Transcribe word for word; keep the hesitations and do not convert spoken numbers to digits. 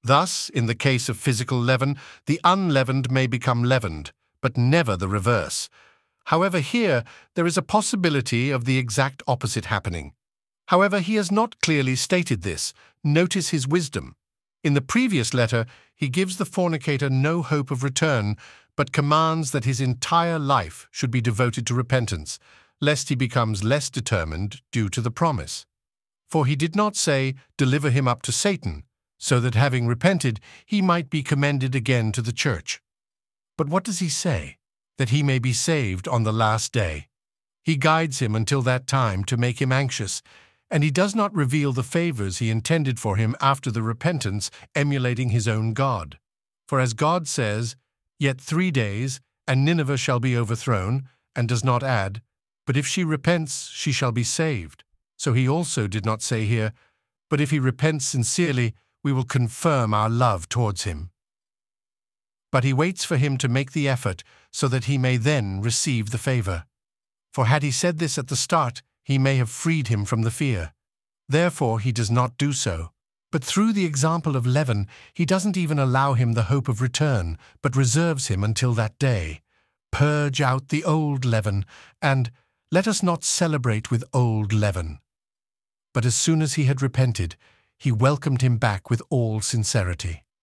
Thus, in the case of physical leaven, the unleavened may become leavened, but never the reverse. However, here there is a possibility of the exact opposite happening. However, he has not clearly stated this. Notice his wisdom. In the previous letter, he gives the fornicator no hope of return, but commands that his entire life should be devoted to repentance, lest he becomes less determined due to the promise. For he did not say, "Deliver him up to Satan," so that having repented, he might be commended again to the church. But what does he say? That he may be saved on the last day. He guides him until that time to make him anxious, and he does not reveal the favors he intended for him after the repentance, emulating his own God. For as God says, "Yet three days, and Nineveh shall be overthrown," and does not add, "But if she repents, she shall be saved." So he also did not say here, "But if he repents sincerely, we will confirm our love towards him." But he waits for him to make the effort so that he may then receive the favor. For had he said this at the start, he may have freed him from the fear. Therefore he does not do so. But through the example of leaven, he doesn't even allow him the hope of return, but reserves him until that day. Purge out the old leaven, and let us not celebrate with old leaven. But as soon as he had repented, he welcomed him back with all sincerity.